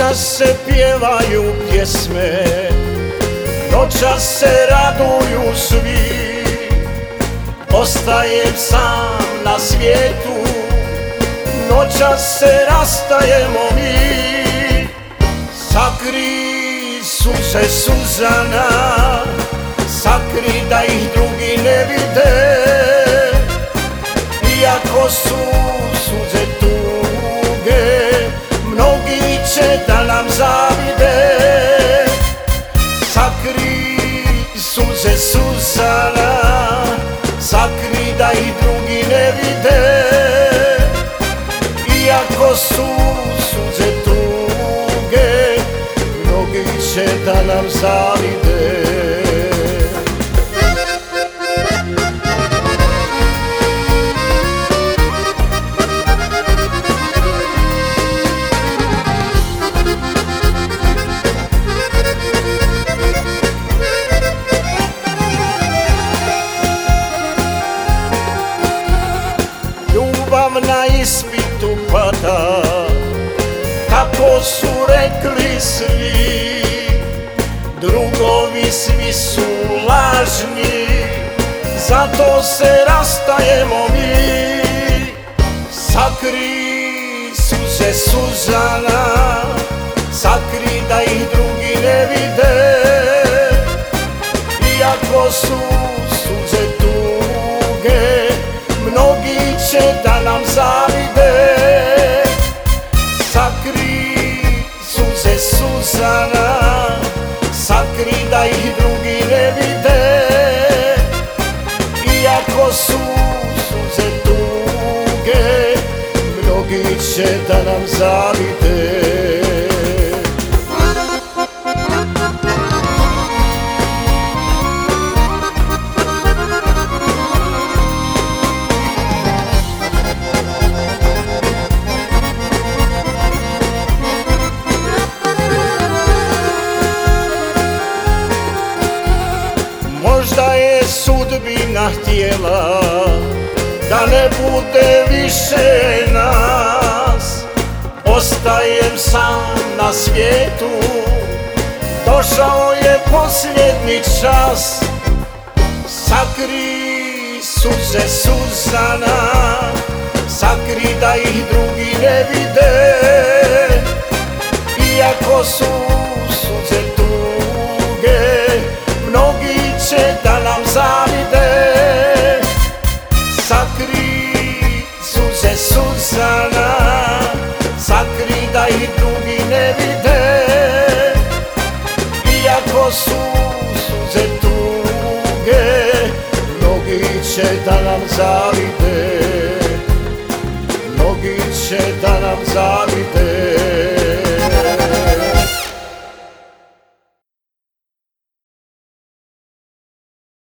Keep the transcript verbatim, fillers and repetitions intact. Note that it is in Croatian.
Noćas se pjevaju pjesme, noćas se raduju svi. Ostajem sam na svijetu, noćas se rastajemo mi. Sakri suze Suzana, sakri da ih drugi ne vide. Iako su suze tuge, mnogi će da nam zavide. Sakri suze Suzana, sakri da ih drugi ne vide. Iako su suze tuge, mnogi će da nam zavide. Ljubav na ispitu pada, tako su rekli svi. Drugovi svi su lažni, zato se rastajemo mi. Sakri suze Suzana, sakri da ih drugi ne vide. Iako su suze tuge, mnogi će da nam zavide. Sakri suze Suzana, sakri da ih drugi ne vide. Iako su suze tuge, mnogi će da nam zavide. Možda je sudbina htjela da ne bude više nas. Ostajem sam na svijetu, došao je posljednji čas. Sakri suze Suzana, sakri da ih drugi ne vide. Iako su suze tuge, mnogi će da nam zavide. Sakri suze Suzana, sakri da ih drugi ne vide. Iako su suze tuge, mnogi će da nam zavide. Mnogi će da nam zavide.